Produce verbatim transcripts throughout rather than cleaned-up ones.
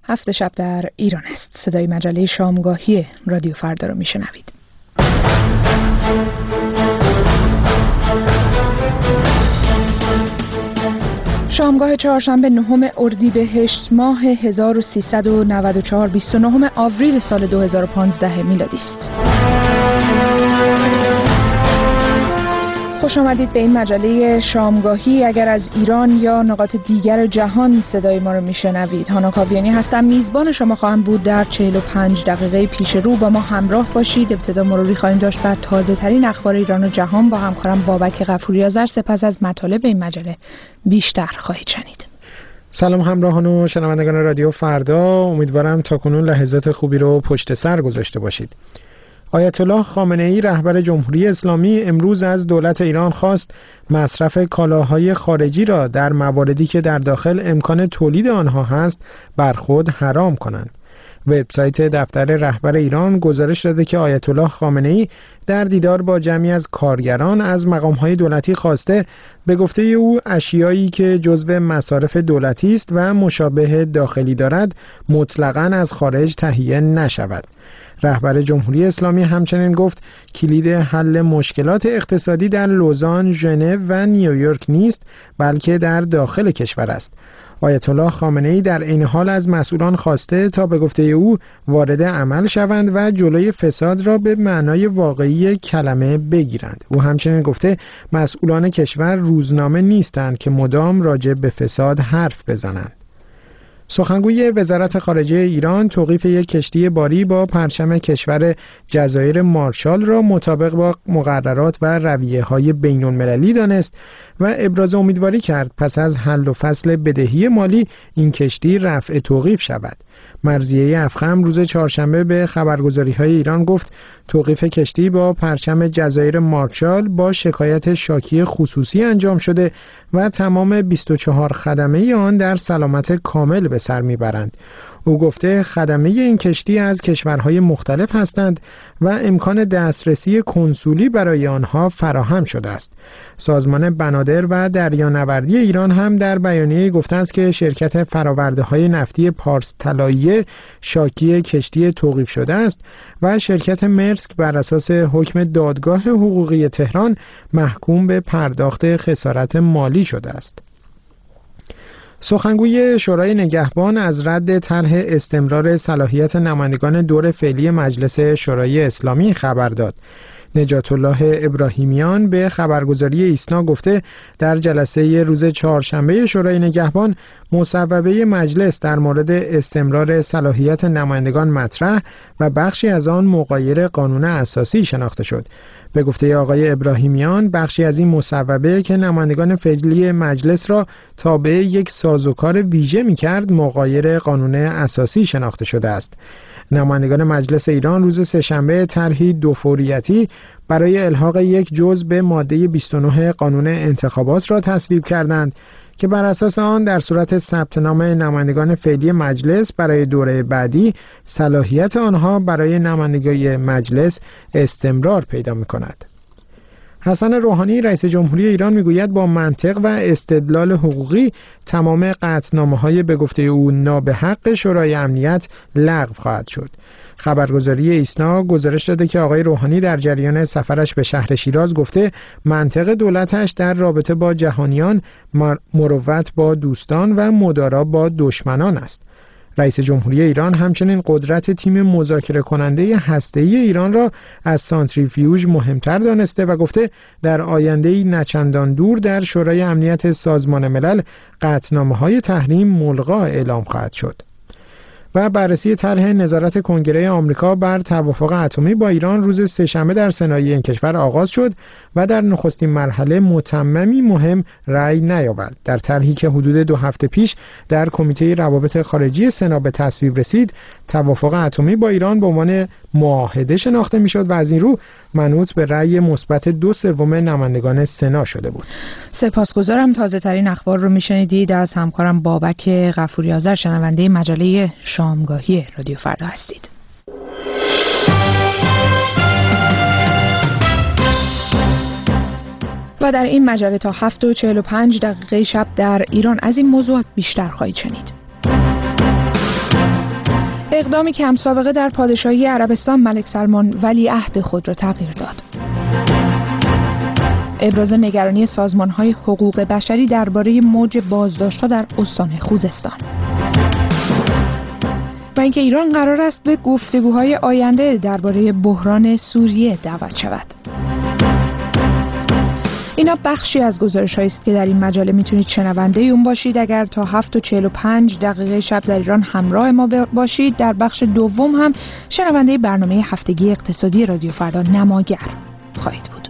هفت شب در ایران است. صدای مجله شامگاهی رادیو فردا رو میشنوید. شامگاه چهارشنبه نهم اردیبهشت ماه هزار و سیصد و نود و چهار بیست و نه آوریل سال دو هزار و پانزده میلادی است. خوش آمدید به این مجله شامگاهی. اگر از ایران یا نقاط دیگر جهان صدای ما رو میشنوید، هانا کاویانی هستم، میزبان شما خواهم بود. در چهل و پنج دقیقه پیش رو با ما همراه باشید. ابتدا مروری خواهیم داشت بر تازه ترین اخبار ایران و جهان با همکارم بابک غفوری آذر. سپس از مطالب این مجله بیشتر خواهید شنید. سلام همراهان و شنوندگان رادیو فردا، امیدوارم تاکنون لحظات خوبی رو پشت سر گذاشته باشید. آیت الله خامنه ای رهبر جمهوری اسلامی امروز از دولت ایران خواست مصرف کالاهای خارجی را در مواردی که در داخل امکان تولید آنها هست بر خود حرام کنند. وبسایت دفتر رهبر ایران گزارش داده که آیت الله خامنه ای در دیدار با جمعی از کارگران از مقام‌های دولتی خواسته به گفته او اشیایی که جزو مصارف دولتی است و مشابه داخلی دارد مطلقاً از خارج تهیه نشود. رهبر جمهوری اسلامی همچنین گفت کلید حل مشکلات اقتصادی در لوزان، ژنو و نیویورک نیست، بلکه در داخل کشور است. آیت الله خامنه ای در این حال از مسئولان خواسته تا به گفته او وارد عمل شوند و جلوی فساد را به معنای واقعی کلمه بگیرند. او همچنین گفته مسئولان کشور روزنامه نیستند که مدام راجع به فساد حرف بزنند. سخنگوی وزارت خارجه ایران توقیف یک کشتی باری با پرچم کشور جزایر مارشال را مطابق با مقررات و رویه‌های بین‌المللی دانست و ابراز امیدواری کرد پس از حل و فصل بدهی مالی این کشتی رفع توقیف شود. مرضیه افخم روز چهارشنبه به خبرگزاری‌های ایران گفت توقیف کشتی با پرچم جزایر مارشال با شکایت شاکی خصوصی انجام شده و تمام بیست و چهار خدمه آن در سلامت کامل به سر میبرند. او گفته خدمه این کشتی از کشورهای مختلف هستند و امکان دسترسی کنسولی برای آنها فراهم شده است. سازمان بنادر و دریانوردی ایران هم در بیانیه گفته است که شرکت فرآورده‌های نفتی پارس طلاییه شاکی کشتی توقیف شده است و شرکت مرسک بر اساس حکم دادگاه حقوقی تهران محکوم به پرداخت خسارت مالی شده است. سخنگوی شورای نگهبان از رد طرح استمرار صلاحیت نمایندگان دور فعلی مجلس شورای اسلامی خبر داد. نجات الله ابراهیمیان به خبرگزاری ایسنا گفته در جلسه روز چهارشنبه شورای نگهبان مصوبه مجلس در مورد استمرار صلاحیت نمایندگان مطرح و بخشی از آن مغایر قانون اساسی شناخته شد. به گفته آقای ابراهیمیان بخشی از این مصوبه که نمایندگان فعلی مجلس را تابع یک سازوکار ویژه می‌کرد مغایر قانون اساسی شناخته شده است. نمایندگان مجلس ایران روز سه‌شنبه طرحی دو فوریتی برای الحاق یک جزء به ماده بیست و نه قانون انتخابات را تصویب کردند که بر اساس آن در صورت ثبت نام نمایندگان فعلی مجلس برای دوره بعدی صلاحیت آنها برای نمایندگی مجلس استمرار پیدا می‌کند. حسن روحانی رئیس جمهوری ایران میگوید با منطق و استدلال حقوقی تمام قطعنامه‌های به گفته او نابحق شورای امنیت لغو خواهد شد. خبرگزاری ایسنا گزارش داده که آقای روحانی در جریان سفرش به شهر شیراز گفته منطق دولتش در رابطه با جهانیان مروت با دوستان و مدارا با دشمنان است. رئیس جمهوری ایران همچنین قدرت تیم مذاکره کننده هسته‌ای ایران را از سانتریفیوژ مهمتر دانسته و گفته در آینده‌ای نچندان دور در شورای امنیت سازمان ملل قطعنامه‌های تحریم ملغا اعلام خواهد شد. و بررسی طرح نظارت کنگره آمریکا بر توافق اتمی با ایران روز سه‌شنبه در سنای این کشور آغاز شد و در نخستین مرحله متممی مهم رأی نیاورد. در طرحی که حدود دو هفته پیش در کمیته روابط خارجی سنا به تصویب رسید، توافق اتمی با ایران به عنوان معاهده شناخته میشد و از این رو منوط به رأی مثبت دو سوم نمایندگان سنا شده بود. سپاسگزارم. تازه ترین اخبار رو میشنیدید از همکارم بابک غفوری آذر، شنونده مجله شامگاهی رادیو فردا هستید. و در این مجله تا هفت و چهل و پنج دقیقه شب در ایران از این موضوعات بیشتر خواهید شنید. اقدامی که هم سابقه در پادشاهی عربستان ملک سلمان ولیعهد خود را تغییر داد. ابراز نگرانی سازمان‌های حقوق بشری درباره موج بازداشت‌ها در استان خوزستان و اینکه ایران قرار است به گفتگوهای آینده درباره بحران سوریه دعوت شود. اینا بخشی از گزارش‌هایی است که در این مجله میتونید شنونده اون باشید. اگر تا هفت و چهل و پنج دقیقه شب در ایران همراه ما باشید، در بخش دوم هم شنونده برنامه هفتگی اقتصادی رادیو فردا نماگر خواهید بود.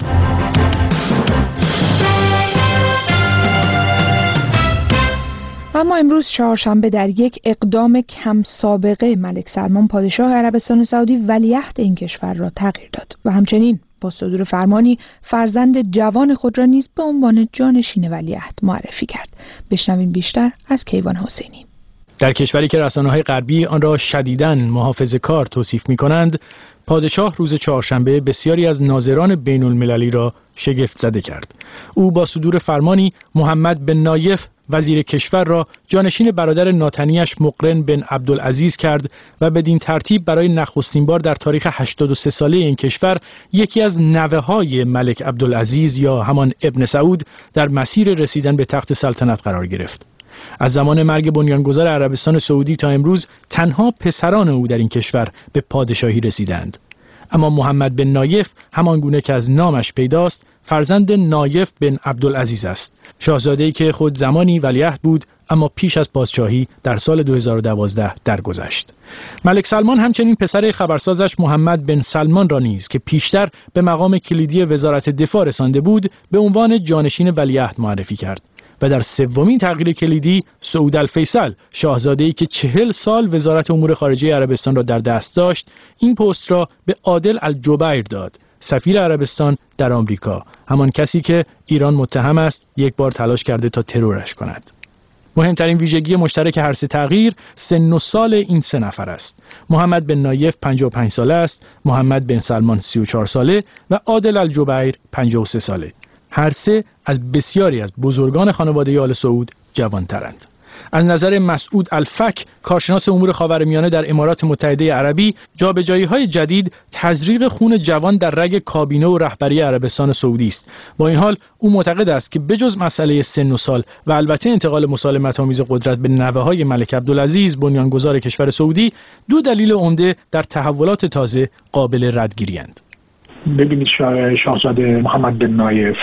اما امروز چهارشنبه در یک اقدام کم سابقه ملک سلمان پادشاه عربستان سعودی ولیعهد این کشور را تغییر داد و همچنین با صدور فرمانی فرزند جوان خود را نیز به عنوان جانشین ولیعهد معرفی کرد. بشنویم بیشتر از کیوان حسینی. در کشوری که رسانه‌های غربی آن را شدیداً محافظه‌کار توصیف می‌کنند، پادشاه روز چهارشنبه بسیاری از ناظران بین المللی را شگفت زده کرد. او با صدور فرمانی محمد بن نایف وزیر کشور را جانشین برادر ناتنیش مقرن بن عبدالعزیز کرد و بدین ترتیب برای نخستین بار در تاریخ هشتاد و سه ساله این کشور یکی از نوه‌های ملک عبدالعزیز یا همان ابن سعود در مسیر رسیدن به تخت سلطنت قرار گرفت. از زمان مرگ بنیانگذار عربستان سعودی تا امروز تنها پسران او در این کشور به پادشاهی رسیدند. اما محمد بن نایف همان گونه که از نامش پیداست فرزند نایف بن عبدالعزیز است، شاهزاده‌ای که خود زمانی ولیعهد بود اما پیش از پادشاهی در سال دو هزار و دوازده درگذشت. ملک سلمان همچنین پسر خبرسازش محمد بن سلمان را نیز که پیشتر به مقام کلیدی وزارت دفاع رسانده بود به عنوان جانشین ولیعهد معرفی کرد و در سومین تغییر کلیدی سعود الفیصل، شاهزاده‌ای که چهل سال وزارت امور خارجه عربستان را در دست داشت، این پست را به عادل الجبیر داد، سفیر عربستان در آمریکا، همان کسی که ایران متهم است یک بار تلاش کرده تا ترورش کند. مهمترین ویژگی مشترک هر سه تغییر سن و سال این سه نفر است. محمد بن نایف پنجاه و پنج ساله است، محمد بن سلمان سی و چهار ساله و عادل الجبیر پنجاه و سه ساله. هر سه از بسیاری از بزرگان خانواده آل سعود جوانترند. از نظر مسعود الفک، کارشناس امور خاورمیانه در امارات متحده عربی، جابجایی‌های جدید تزریق خون جوان در رگ کابینه و رهبری عربستان سعودی است. با این حال او معتقد است که بجز مسئله سن و سال و البته انتقال مسالمت‌آمیز قدرت به نوه‌های ملک عبدالعزیز بنیانگذار کشور سعودی، دو دلیل عمده در تحولات تازه قابل ردگیری‌اند. ببینید شاهزاده محمد بن نایف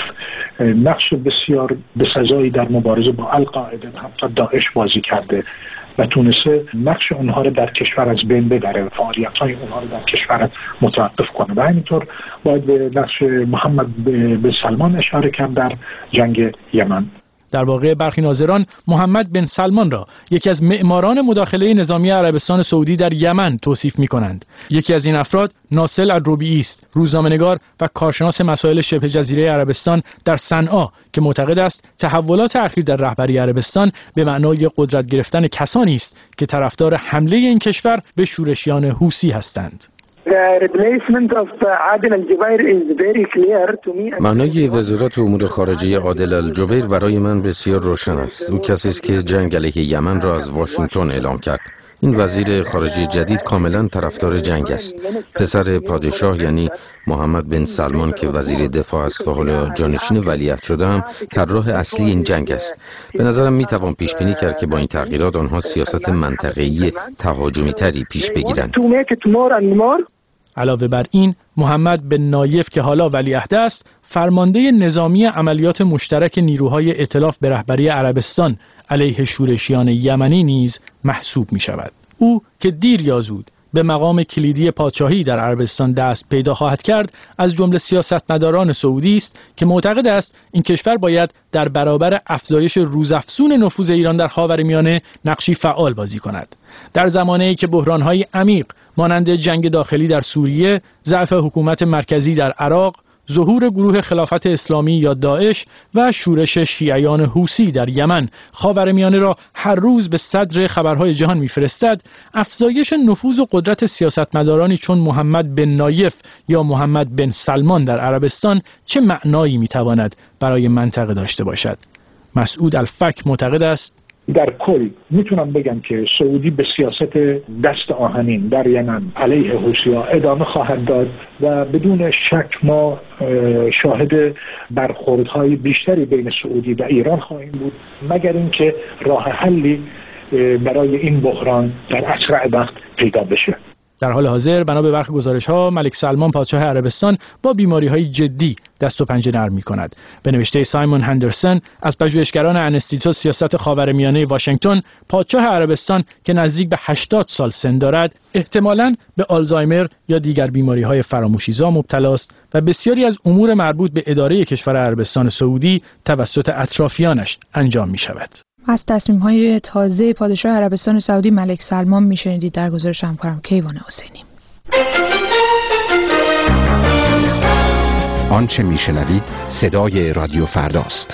نقش بسیار بسزایی در مبارزه با القاعده و حتی داعش بازی کرده و تونسته نقش اونها رو در کشور از بین ببره، فعالیت‌های اونها رو در کشور متوقف کنه. و همینطور باید به نقش محمد بن سلمان اشاره کرد در جنگ یمن. در واقع برخی ناظران محمد بن سلمان را یکی از معماران مداخله نظامی عربستان سعودی در یمن توصیف می‌کنند. یکی از این افراد ناصر الربیعی است، روزنامه‌نگار و کارشناس مسائل شبه جزیره عربستان در صنعا که معتقد است تحولات اخیر در رهبری عربستان به معنای قدرت گرفتن کسانی است که طرفدار حمله این کشور به شورشیان حوثی هستند. معنای وزارت امور خارجه عادل الجبیر برای من بسیار روشن است. او کسی است که جنگ علیه یمن را از واشنگتن اعلام کرد. این وزیر خارجه جدید کاملا طرفدار جنگ است. پسر پادشاه یعنی محمد بن سلمان که وزیر دفاع است و حالا جانشین ولیعهد شده هم طراح اصلی این جنگ است. به نظرم می توان پیش بینی کرد که با این تغییرات آنها سیاست منطقه‌ای تهاجمی تری پیش بگیرند. علاوه بر این، محمد بن نایف که حالا ولیعهد است، فرمانده نظامی عملیات مشترک نیروهای ائتلاف به رهبری عربستان علیه شورشیان یمنی نیز محسوب می شود. او که دیر یا زود به مقام کلیدی پادشاهی در عربستان دست پیدا خواهد کرد، از جمله سیاستمداران سعودی است که معتقد است این کشور باید در برابر افزایش روزافزون نفوذ ایران در خاورمیانه نقشی فعال بازی کند. در زمانه‌ای که بحران‌های عمیق مانند جنگ داخلی در سوریه، ضعف حکومت مرکزی در عراق، ظهور گروه خلافت اسلامی یا داعش و شورش شیعیان حوثی در یمن خاورمیانه را هر روز به صدر خبرهای جهان می‌فرستد، افزایش نفوذ و قدرت سیاستمدارانی چون محمد بن نایف یا محمد بن سلمان در عربستان چه معنایی می‌تواند برای منطقه داشته باشد؟ مسعود الفک معتقد است در کل میتونم بگم که سعودی به سیاست دست آهنین در یمن علیه حوثی‌ها ادامه خواهد داد و بدون شک ما شاهد برخوردهای بیشتری بین سعودی و ایران خواهیم بود، مگر اینکه راه حلی برای این بحران در اسرع وقت پیدا بشه. در حال حاضر بنا به برخی گزارش‌ها ملک سلمان پادشاه عربستان با بیماری‌های جدی دست و پنجه نرم می‌کند. به نوشته سایمون هندرسون از پژوهشگران انستیتو سیاست خاورمیانه واشنگتن، پادشاه عربستان که نزدیک به هشتاد سال سن دارد، احتمالاً به آلزایمر یا دیگر بیماری‌های فراموشیزا مبتلا است و بسیاری از امور مربوط به اداره کشور عربستان سعودی توسط اطرافیانش انجام می‌شود. از تصمیم‌های تازه پادشاه عربستان سعودی ملک سلمان میشنیدید در گزارش همکارم کیوان حسینی. آنچه میشنوید صدای رادیو فرداست.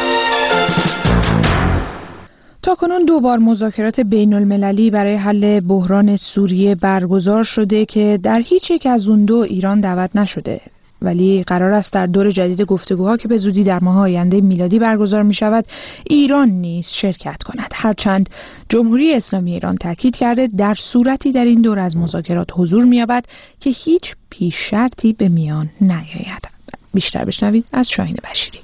تا کنون دو بار مذاکرات بین المللی برای حل بحران سوریه برگزار شده که در هیچ یک از اون دو ایران دعوت نشده، ولی قرار است در دور جدید گفتگوها که به زودی در ماه آینده میلادی برگزار می شود ایران نیز شرکت کند. هرچند جمهوری اسلامی ایران تاکید کرده در صورتی در این دور از مذاکرات حضور می یابد که هیچ پیش شرطی به میان نیاید. بیشتر بشنوید از شاهین بشیری.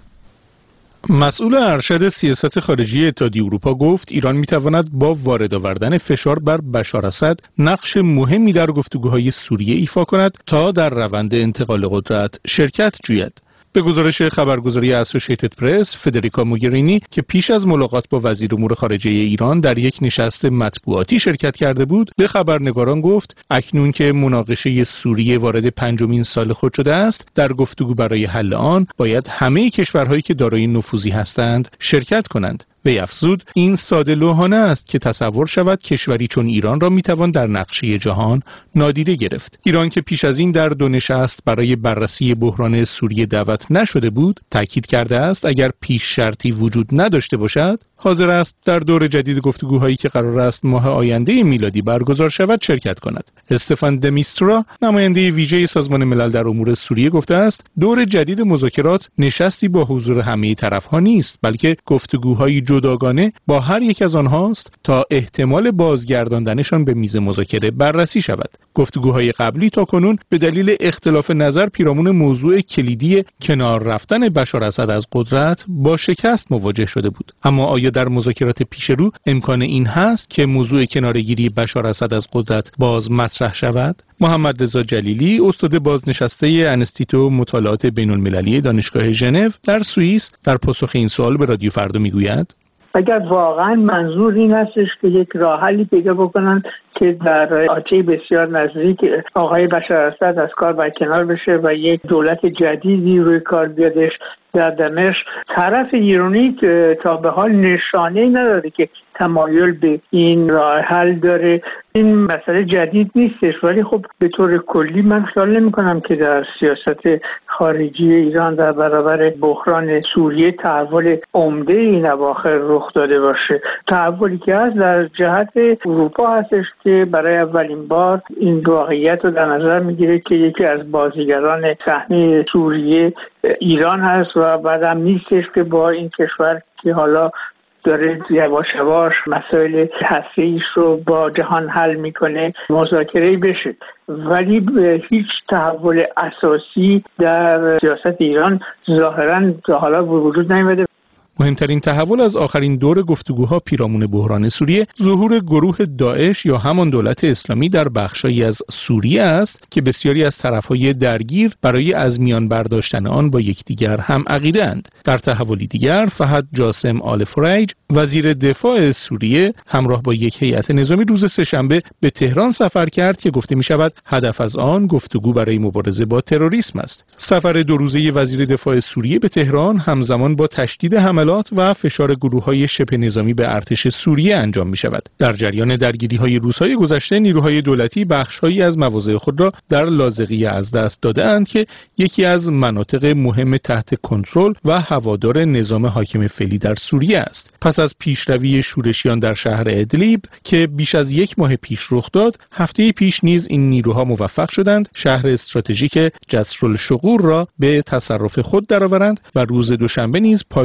مسئول ارشد سیاست خارجی اتحادیه اروپا گفت ایران میتواند با وارد آوردن فشار بر بشار اسد نقش مهمی در گفتگوهای سوریه ایفا کند تا در روند انتقال قدرت شرکت جوید. به گزارش خبرگزاری اسوسییتد پرس، فدریکا موگرینی که پیش از ملاقات با وزیر امور خارجه ایران در یک نشست مطبوعاتی شرکت کرده بود، به خبرنگاران گفت اکنون که مناقشه سوریه وارد پنجمین سال خود شده است، در گفتگو برای حل آن باید همه کشورهایی که دارای نفوذی هستند شرکت کنند. وی افزود این ساده لوحانه است که تصور شود کشوری چون ایران را میتوان در نقشه جهان نادیده گرفت. ایران که پیش از این در دو نشست برای بررسی بحران سوریه دعوت نشده بود، تاکید کرده است اگر پیش شرطی وجود نداشته باشد، حاضر است در دور جدید گفتگوهایی که قرار است ماه آینده میلادی برگزار شود شرکت کند. استفان دمیسترا، نماینده ویژه سازمان ملل در امور سوریه، گفته است دور جدید مذاکرات نشستی با حضور همه طرف‌ها نیست، بلکه گفتگوهای جداگانه با هر یک از آنهاست تا احتمال بازگرداندنشان به میز مذاکره بررسی شود. گفتگوهای قبلی تاکنون به دلیل اختلاف نظر پیرامون موضوع کلیدی کنار رفتن بشار اسد از قدرت با شکست مواجه شده بود. اما آیا در مذاکرات پیش رو امکان این هست که موضوع کنارگیری بشار اسد از قدرت باز مطرح شود؟ محمد رضا جلیلی، استاد بازنشسته انستیتو مطالعات بین المللی دانشگاه ژنو در سوئیس، در پاسخ این سوال به رادیو فردا میگوید اگر واقعا منظور این هستش که یک راه حلی پیدا بکنن که در آتی بسیار نزدیک آقای بشار اسد از کار برکنار بشه و یک دولت جدیدی روی کار بیادش در دمشق، طرف ایرانی که تا به حال نشانه نداره که تمایل به این راه حل داره. این مسئله جدید نیستش، ولی خب به طور کلی من خیال نمی کنم که در سیاست خارجی ایران در برابر بحران سوریه تحول عمده این اواخر رخ داده باشه. تحولی که هست در جهت اروپا هستش که برای اولین بار این واقعیت رو در نظر میگیره که یکی از بازیگران صحنه سوریه ایران هست و بعدم نیستش که با این کشور که حالا داره یواش یواش مسائل هسته‌ایش رو با جهان حل میکنه مذاکره بشه، ولی هیچ تحول اساسی در سیاست ایران ظاهراً تا حالا وجود نیامده. مهمترین تحول از آخرین دور گفتگوها پیرامون بحران سوریه ظهور گروه داعش یا همان دولت اسلامی در بخشایی از سوریه است که بسیاری از طرفهای درگیر برای از میان برداشتن آن با یکدیگر هم عقیده اند. در تحولی دیگر، فهد جاسم آل فریج، وزیر دفاع سوریه، همراه با یک هیئت نظامی روز سه‌شنبه به تهران سفر کرد که گفته می شود هدف از آن گفتگو برای مبارزه با تروریسم است. سفر دو روزه وزیر دفاع سوریه به تهران همزمان با تشدید حملات و فشار گروه‌های شبه نظامی به ارتش سوریه انجام می‌شود. در جریان درگیری‌های روزهای گذشته، نیروهای دولتی بخش‌هایی از مواضع خود را در لاذقیه از دست داده‌اند که یکی از مناطق مهم تحت کنترل و هوادار نظام حاکم فعلی در سوریه است. پس از پیشروی شورشیان در شهر ادلیب که بیش از یک ماه پیش رخ داد، هفته پیش نیز این نیروها موفق شدند شهر استراتژیک جسر الشغور را به تصرف خود درآورند و روز دوشنبه نیز پایگاه نظامی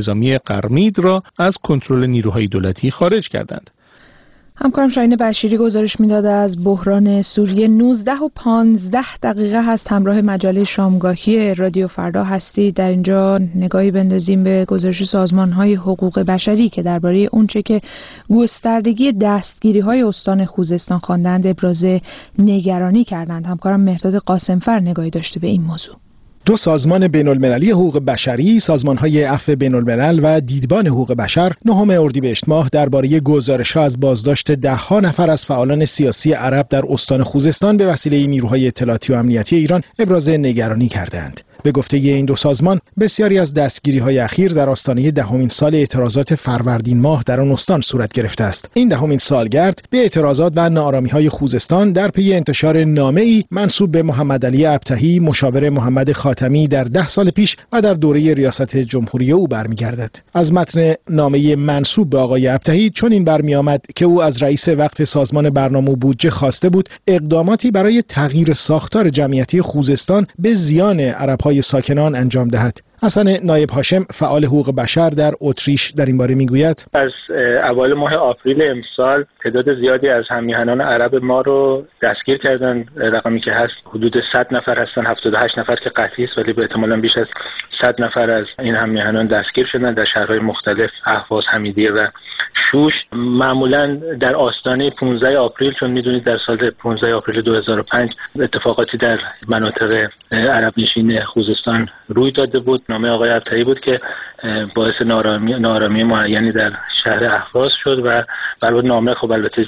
نظامی قرمید را از کنترل نیروهای دولتی خارج کردند. همکارم شاهین بشیری گزارش میداد از بحران سوریه. نوزده و پانزده دقیقه هست همراه مجله شامگاهی رادیو فردا هستی. در اینجا نگاهی بندازیم به گزارش سازمان‌های حقوق بشری که درباره اونچه که گستردگی دستگیری‌های استان خوزستان خواندند ابراز نگرانی کردند. همکارم مهرداد قاسمفر نگاهی داشته به این موضوع. دو سازمان بین‌المللی حقوق بشری، سازمان‌های عفو بین‌الملل و دیدبان حقوق بشر نهم اردیبهشت ماه درباره گزارش‌ها از بازداشت ده‌ها نفر از فعالان سیاسی عرب در استان خوزستان به وسیله نیروهای اطلاعاتی و امنیتی ایران ابراز نگرانی کردند. به گفته این دو سازمان، بسیاری از دستگیری‌های اخیر در آستانه دهمین سال اعتراضات فروردین ماه در آن استان صورت گرفته است. این دهمین سالگرد به اعتراضات و ناآرامی‌های خوزستان در پی انتشار نامه‌ای منسوب به محمد علی ابتهی، مشاور محمد خاتمی در ده سال پیش و در دوره ریاست جمهوری او برمیگردد. از متن نامه منسوب به آقای ابتهی چنین برمی‌آمد که او از رئیس وقت سازمان برنامه و بودجه خواسته بود اقداماتی برای تغییر ساختار جمعیتی خوزستان به زیان عرب‌های ساکنان انجام دهد. حسن نایب هاشم فعال حقوق بشر در اتریش در این باره میگوید: از اوایل ماه آپریل امسال تعداد زیادی از هم‌میهنان عرب ما رو دستگیر کردن. رقمی که هست حدود صد نفر هستن، هفتاد و هشت نفر که قطعی است ولی به احتمالاً بیش از صد نفر از این هم‌میهنان دستگیر شدن در شهرهای مختلف، اهواز، حمیدیه و شوش. معمولاً در آستانه پانزده آپریل، چون میدونید در سال پانزده آپریل دو هزار و پنج اتفاقاتی در مناطق عرب نشین خوزستان روی داده بود. نامه آقای ابتهی بود که باعث نارامی نارامی معینی در شهر اهواز شد و برای نامه خب البته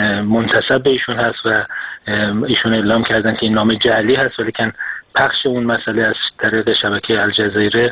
منتسب به ایشون هست و ایشون اعلام کردن که این نامه جعلی هست، ولی که پخش اون مسئله از طریق شبکه الجزیره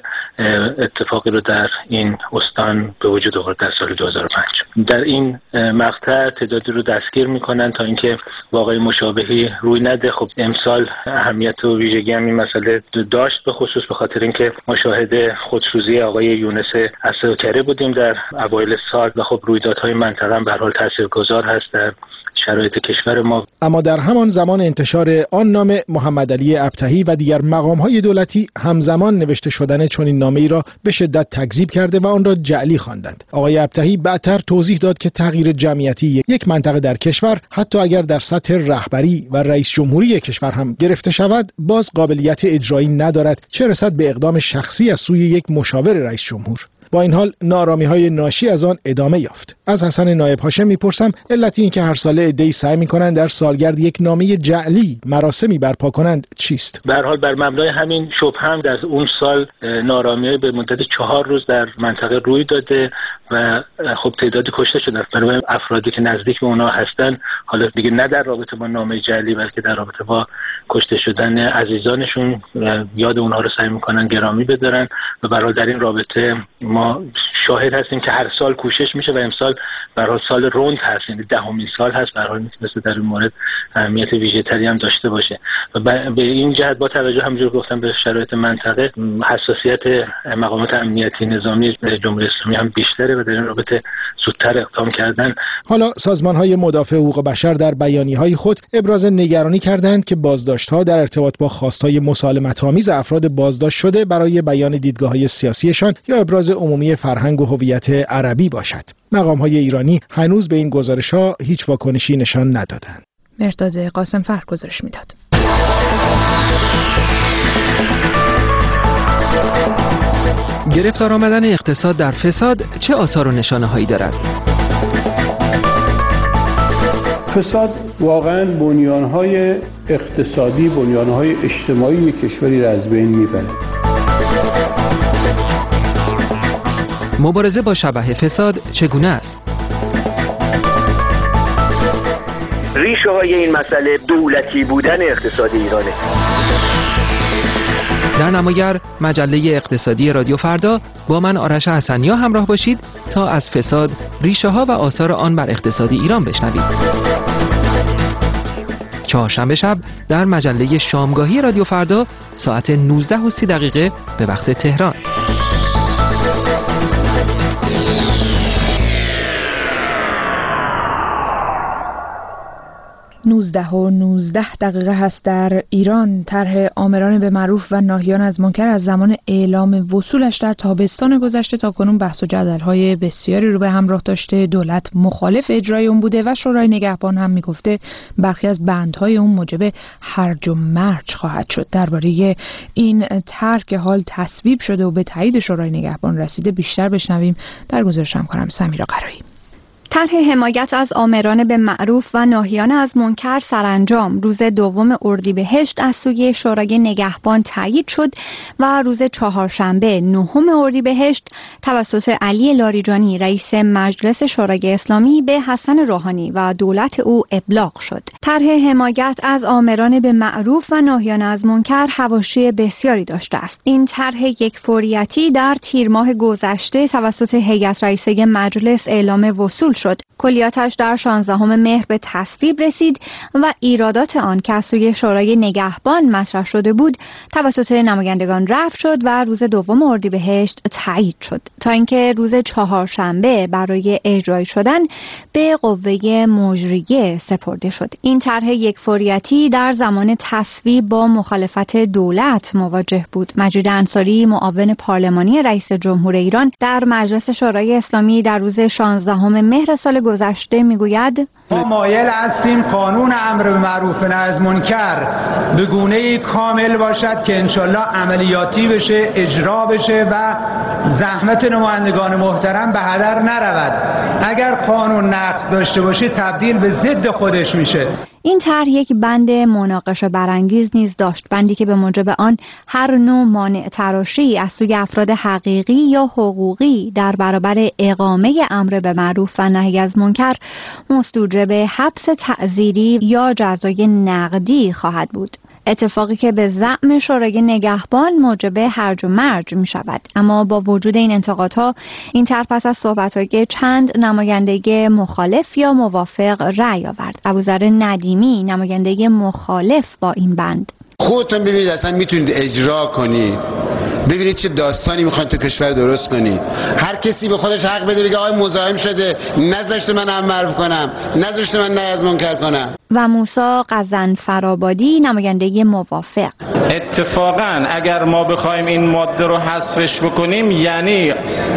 اتفاقی رو در این استان به وجود آورد در سال دو هزار و پنج. در این مقطع تعدادی رو دستگیر میکنن تا اینکه واقعی مشابهی روی نده. خب امسال اهمیت و ویژگی هم این مسئله داشت، به خصوص به خاطر اینکه ما شاهد خودسوزی آقای یونس اسدکری بودیم در اوایل سال و خب رویدادهای منطقه هم به هر حال تاثیرگذار هست در شرایط کشور ما. اما در همان زمان انتشار آن نامه، محمد علی ابتهی و دیگر مقام‌های دولتی همزمان نوشته شدن چنین نامه‌ای را به شدت تکذیب کرده و آن را جعلی خواندند. آقای ابتهی بعدتر توضیح داد که تغییر جمعیتی یک منطقه در کشور حتی اگر در سطح رهبری و رئیس جمهوری کشور هم گرفته شود، باز قابلیت اجرایی ندارد، چه رسد به اقدام شخصی از سوی یک مشاور رئیس جمهور. با این حال نارامی‌های ناشی از آن ادامه یافت. از حسن نایب هاشم میپرسم علت این که هر ساله عده‌ای سعی می‌کنند در سالگرد یک نامه جعلی مراسمی برپا کنند چیست؟ به هر حال بر مبنای همین شبهه هم در اون سال نارامی‌های به مدت چهار روز در منطقه روی داده و خب تعدادی کشته شدن. برای افرادی که نزدیک به اونها هستن، حالا دیگه نه در رابطه با نامه جعلی بلکه در رابطه با کشته شدن عزیزانشون، یاد اونها رو سعی می‌کنن گرامی بدارن و برای در این رابطه ما شاهد هستیم که هر سال کوشش میشه و امسال برای سال روند هست، یعنی دهمین سال هست، برای مثل در این مورد اهمیت ویژه‌تری هم داشته باشه و به این جهت با توجه همونجور گفتم به شرایط منطقه، حساسیت مقامات امنیتی نظامی جمهوری اسلامی هم بیشتره و در این رابطه زودتر اقدام کردن. حالا سازمان‌های مدافع حقوق بشر در بیانیه‌های خود ابراز نگرانی کردند که بازداشت‌ها در ارتباط با خواست‌های مسالمت‌آمیز افراد بازداشت شده برای بیان دیدگاه‌های سیاسیشان یا ابراز عمومی فرهنگ و هویت عربی باشد. مقام‌های ایرانی هنوز به این گزارش‌ها هیچ واکنشی نشان ندادند. مهرداد قاسمفر گزارش میداد. گرفتار آمدن اقتصاد در فساد چه آثار و نشانه هایی دارد؟ فساد واقعاً بنیان‌های اقتصادی، بنیان‌های اجتماعی یک کشوری را از بین می‌برد. مبارزه با شبح فساد چگونه است؟ ریشه های این مسئله دولتی بودن اقتصاد ایرانه. در نماگر مجله اقتصادی رادیو فردا با من آرش حسنیا همراه باشید تا از فساد، ریشه ها و آثار آن بر اقتصاد ایران بشنوید. چهارشنبه شب در مجله شامگاهی رادیو فردا ساعت نوزده و سی دقیقه به وقت تهران. نوزده و نوزده دقیقه هست در ایران. طرح آمران به معروف و ناهیان از منکر از زمان اعلام وصولش در تابستان گذشته تا کنون بحث و جدل‌های بسیاری رو به همراه داشته. دولت مخالف اجرای اون بوده و شورای نگهبان هم میگفته برخی از بندهای اون موجب هرج و مرج خواهد شد. درباره این طرح که حال تصویب شده و به تایید شورای نگهبان رسیده بیشتر بشنویم در گزارش همکارم سمیرا قرایی. طرح حمایت از آمران به معروف و ناهیان از منکر سرانجام روز دوم اردیبهشت از سوی شورای نگهبان تایید شد و روز چهارشنبه نهم اردیبهشت توسط علی لاریجانی رئیس مجلس شورای اسلامی به حسن روحانی و دولت او ابلاغ شد. طرح حمایت از آمران به معروف و ناهیان از منکر حواشی بسیاری داشته است. این طرح یک فوریتی در تیر ماه گذشته توسط هیئت رئیسه مجلس اعلام وصول شد. کلیاتش در شانزدهم مهر به تصویب رسید و ایرادات آن که از سوی شورای نگهبان مطرح شده بود توسط نمایندگان رفع شد و روز دوم اردیبهشت تایید شد تا اینکه روز چهارشنبه برای اجرایی شدن به قوه مجریه سپرده شد. این طرح یک فوریتی در زمان تصویب با مخالفت دولت مواجه بود. مجید انصاری معاون پارلمانی رئیس جمهور ایران در مجلس شورای اسلامی در روز شانزدهم مهر سال گذشته میگوید ما مایل هستیم قانون امر به معروف و نهی از منکر به گونه‌ای کامل باشد که انشالله عملیاتی بشه، اجرا بشه و زحمت نمایندگان محترم به هدر نرود. اگر قانون نقص داشته باشه تبدیل به ضد خودش میشه. این طرح یک بند مناقشه برانگیز نیز داشت، بندی که به موجب آن هر نوع مانع تراشی از سوی افراد حقیقی یا حقوقی در برابر اقامه امر به معروف و نهی از منکر مستوجب حبس تعزیری یا جزای نقدی خواهد بود. اتفاقی که به زعم شورای نگهبان موجب هرج و مرج می شود. اما با وجود این انتقادها این طرح پس از صحبت‌های چند نماینده مخالف یا موافق رأی آورد. ابوذر ندیمی نماینده مخالف با این بند: خودتون ببینید اصلا میتونید اجرا کنید، ببینید چه داستانی میخواید تو کشور درست کنید. هر کسی به خودش حق بده بگه آقای مزاحم شده، نذاشته من امر معروف کنم، نذاشته من نهی از منکر کنم. و موسی غضنفرآبادی نماینده موافق: اتفاقا اگر ما بخوایم این ماده رو حذفش بکنیم یعنی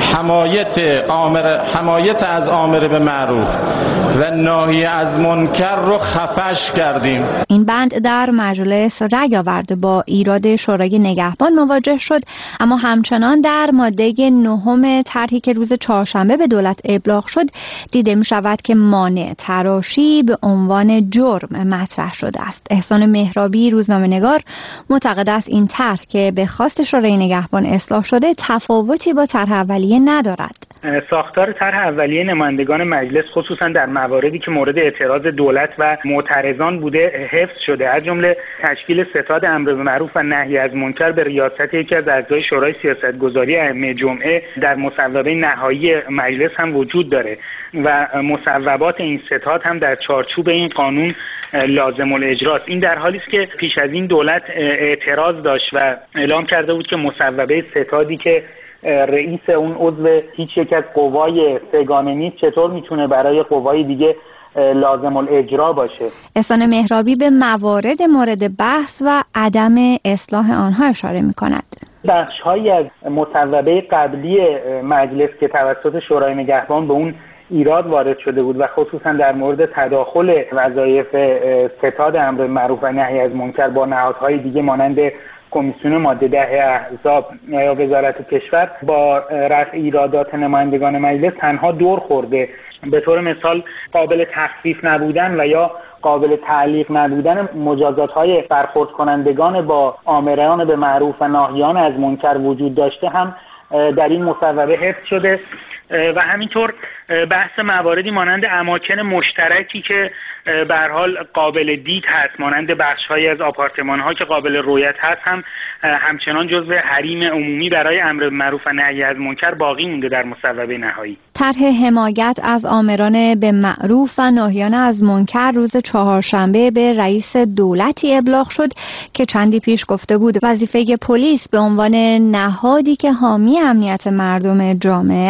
حمایت آمر حمایت از آمر به معروف و ناهی از منکر رو خفش کردیم. این بند در مجلس رأی آورد، با ایراد شورای نگهبان مواجه شد، اما همچنان در ماده نهم طرحی که روز چهارشنبه به دولت ابلاغ شد دیده می شود که مانع تراشی به عنوان جرم مطرح شده است. احسان مهرابی روزنامه‌نگار معتقد است این طرح که به خواست شورای نگهبان اصلاح شده تفاوتی با طرح اولیه ندارد. ساختار طرح اولیه نمایندگان مجلس خصوصا در مواردی که مورد اعتراض دولت و معترضان بوده حفظ شده، از جمله تشکیل ستاد امر به معروف و نهی از منکر به ریاست یکی از اعضای شورای سیاستگذاری ائمه جمعه در مصوبه نهایی مجلس هم وجود داره و مصوبات این ستاد هم در چارچوب این قانون لازم الاجراست. این در حالی است که پیش از این دولت اعتراض داشت و اعلام کرده بود که مصوبه ستادی که رئیس اون عضو هیچ یک از قوای سگانه نیست چطور میتونه برای قوای دیگه لازم الاجرا باشه. احسان مهرابی به موارد مورد بحث و عدم اصلاح آنها اشاره میکند. بخش‌هایی از مصوبه قبلی مجلس که توسط شورای نگهبان به اون ایراد وارد شده بود و خصوصا در مورد تداخل وظایف ستاد امر معروف و نهی از منکر با نهادهای دیگه مانند کمیسیون ماده ده احزاب یا وزارت کشور، با رفع ایرادات نمایندگان مجلس تنها دور خورده. به طور مثال قابل تخفیف نبودن و یا قابل تعلیق نبودن مجازات‌های برخورد کنندگان با آمران به معروف و ناهیان از منکر وجود داشته هم در این مصوبه حفظ شده و همینطور بحث مواردی مانند اماکن مشترکی که به هر حال قابل دید هست، مانند بخش‌هایی از آپارتمان‌ها که قابل رویت هست، هم همچنان جزو حریم عمومی برای امر معروف و نهی از منکر باقی مونده در مصوبه نهایی. طرح حمایت از آمران به معروف و ناهیان از منکر روز چهارشنبه به رئیس دولتی ابلاغ شد که چندی پیش گفته بود وظیفه پلیس به عنوان نهادی که حامی امنیت مردم جامعه است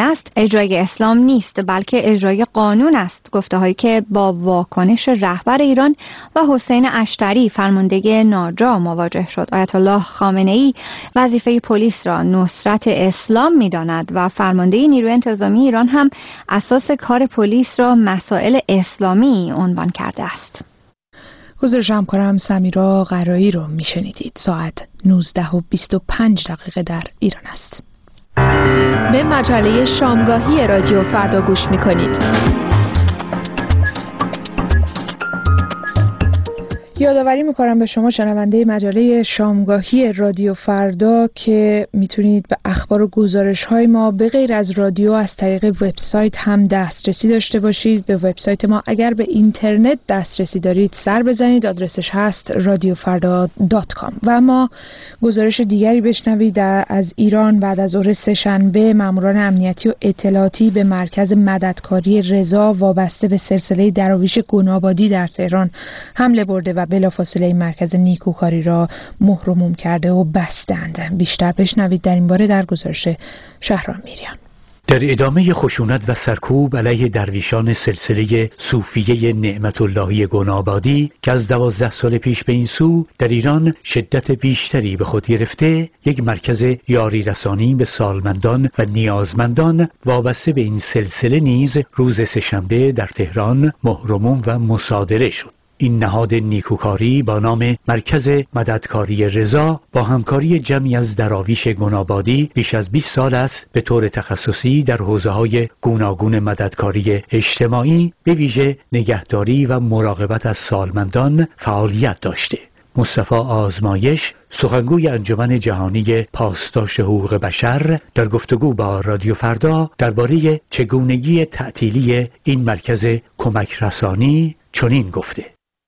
اجرای اسلام نیست بلکه اجرای قانون است، گفته‌هایی که با واکنش رهبر ایران و حسین اشتری فرمانده ناجا مواجه شد. آیت الله خامنه‌ای وظیفه پلیس را نصرت اسلام می‌داند و فرمانده نیروی انتظامی ایران هم اساس کار پلیس را مسائل اسلامی عنوان کرده است. حضور همکارم سمیرا قرایی رو میشنیدید. ساعت نوزده و بیست و پنج دقیقه در ایران است. به مجله شامگاهی رادیو فردا گوش میکنید. یادآوری میکنم به شما شنونده مجله شامگاهی رادیو فردا که میتونید به اخبار و گزارش های ما به غیر از رادیو از طریق وبسایت هم دسترسی داشته باشید. به وبسایت ما اگر به اینترنت دسترسی دارید سر بزنید، آدرسش هست رادیو فردا دات کام. و ما گزارش دیگری بشنوید از ایران. بعد از ظهر سه‌شنبه ماموران امنیتی و اطلاعاتی به مرکز مددکاری رضا وابسته به سلسله دراویش گنابادی در تهران حمله برده و بلافاصله این مرکز نیکوکاری را مهر و موم کرده و بستند. بیشتر بشنوید در این باره در گزارش شهرام میریان. در ادامه خشونت و سرکوب علیه درویشان سلسله صوفیه نعمت اللهی گنابادی که از دوازده سال پیش به این سو در ایران شدت بیشتری به خود گرفته، یک مرکز یاری رسانی به سالمندان و نیازمندان وابسته به این سلسله نیز روز سه‌شنبه در تهران مهر و موم و مصادره شد. این نهاد نیکوکاری با نام مرکز مددکاری رضا با همکاری جمعی از دراویش گنابادی بیش از بیست سال است به طور تخصصی در حوزه‌های گوناگون مددکاری اجتماعی به ویژه نگهداری و مراقبت از سالمندان فعالیت داشته. مصطفی آزمایش، سخنگوی انجمن جهانی پاسداشت حقوق بشر، در گفتگو با رادیو فردا درباره چگونگی تعطیلی این مرکز کمک رسانی چنین گفته: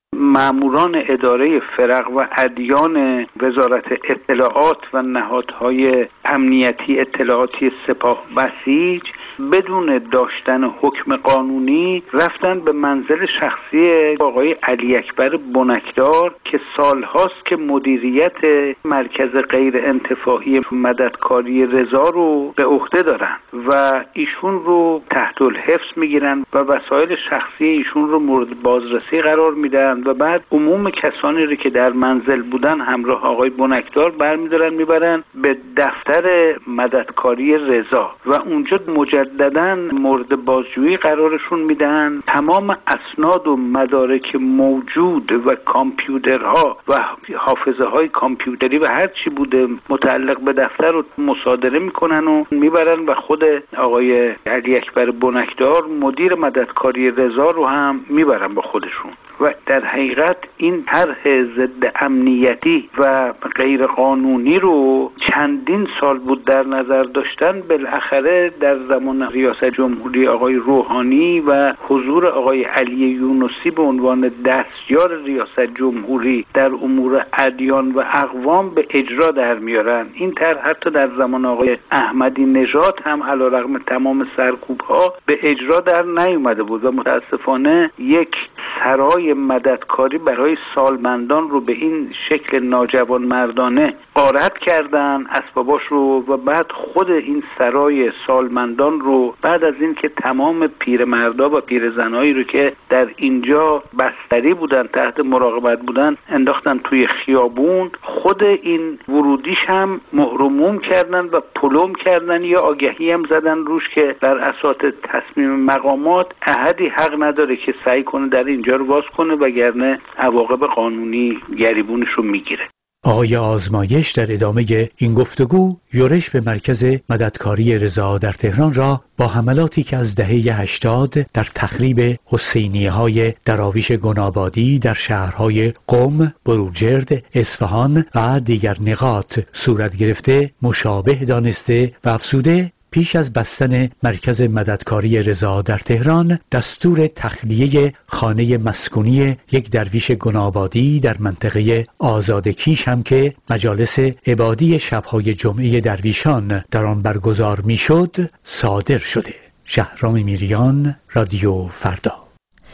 ماموران اداره فرق و ادیان وزارت اطلاعات و نهادهای امنیتی اطلاعاتی سپاه بسیج بدون داشتن حکم قانونی رفتن به منزل شخصی آقای علی اکبر بنکدار که سالهاست که مدیریت مرکز غیر انتفاعی مددکاری رضا رو به عهده دارن و ایشون رو تحت الحفظ میگیرن و وسایل شخصی ایشون رو مورد بازرسی قرار میدن و بعد عموم کسانی رو که در منزل بودن همراه آقای بنکدار برمیدارن میبرن به دفتر مددکاری رضا و اونجا مجدداً مورد بازجویی قرارشون میدن. تمام اسناد و مدارک موجود و کامپیوترها و حافظه های کامپیوتری و هر چی بوده متعلق به دفتر رو مصادره میکنن و میبرن و خود آقای علی اکبر بنکدار مدیر مددکاری رضا رو هم میبرن با خودشون و در حقیقت این طرح ضد امنیتی و غیر قانونی رو چندین سال بود در نظر داشتن. بالاخره در زمان ریاست جمهوری آقای روحانی و حضور آقای علی یونسی به عنوان دستیار ریاست جمهوری در امور ادیان و اقوام به اجرا در میارن. این طرح حتی در زمان آقای احمدی نژاد هم علیرغم تمام سرکوب‌ها به اجرا در نیومده بود و متاسفانه یک سرای مددکاری برای سالمندان رو به این شکل ناجوان مردانه غارت کردن اسباباش رو و بعد خود این سرای سالمندان رو بعد از این که تمام پیرمردا و پیرزنایی رو که در اینجا بستری بودن تحت مراقبت بودن انداختن توی خیابون. خود این ورودیش هم مهر و موم کردن و پلم کردن یا آگهی هم زدن روش که در اساس تصمیم مقامات احدی حق نداره که سعی کنه در اینجا رو باز کنه وگرنه عواقب قانونی گریبونش رو میگیره. آقای آزمایش در ادامه این گفتگو یورش به مرکز مددکاری رضا در تهران را با حملاتی که از دهه هشتاد در تخریب حسینیه‌های دراویش گنابادی در شهرهای قم، بروجرد، اصفهان و دیگر نقاط صورت گرفته مشابه دانسته و افزوده پیش از بستن مرکز مددکاری رضا در تهران دستور تخلیه خانه مسکونی یک درویش گنابادی در منطقه آزادکیش هم که مجالس عبادی شبهای جمعه درویشان در آن برگزار میشد صادر شده. شهرام میریان، رادیو فردا.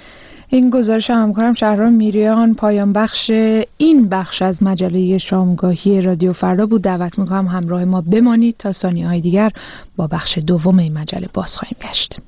این گزارش همکارم شهرام میریان پایان بخش این بخش از مجله شامگاهی رادیو فردا بود. دعوت میکنم همراه ما بمانید تا ثانیه‌های دیگر با بخش دوم این مجله باز خواهیم گشت.